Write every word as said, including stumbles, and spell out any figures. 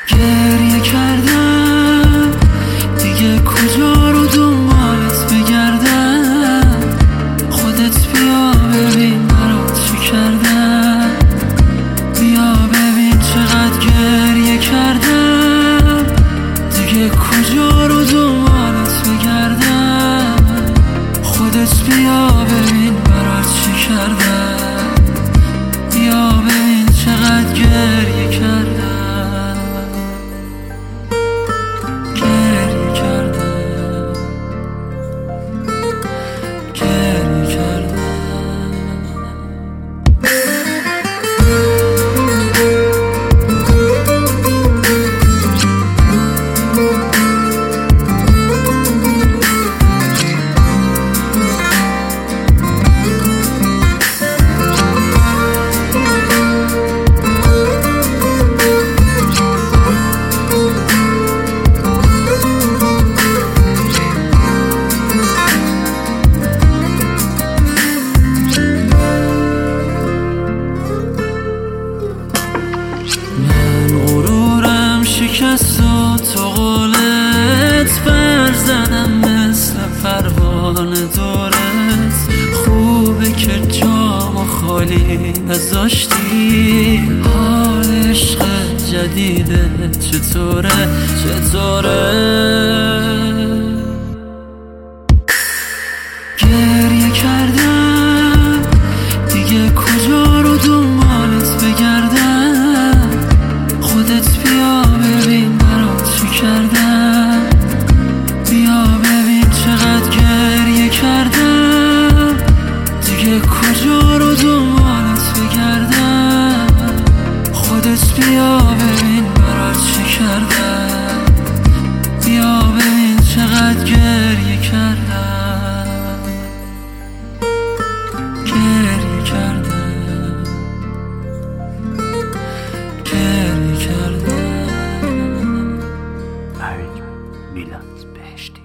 گریه کردم دیگه کجا رو دنبالت بگردم. خودت بیا ببین برات چی کردم. بیا ببین چقدر گریه کردم دیگه کجا رو دنبالت بگردم. خودت بیا ببین برات چی کردم. بیا ببین چقدر گریه کردم. گریه کردم گریه کردم. شکست و تو قولت برزنم مثل پروانه دورت. خوبه که جامو خالی نذاشتی. حال عشق جدیده چطوره چطوره. گریه کردم دیگه کجا رو دنبالت بگردم. خودت بیا ببین برات چی کردم. بیا ببین چقدر گریه کردم دیگه کجا رو دنبالت بگردم. خودت بیا ببین برات چی کردم. بیا ببین چقدر گریه کردم. گریه کردم گریه کردم. میلاد بهشتی.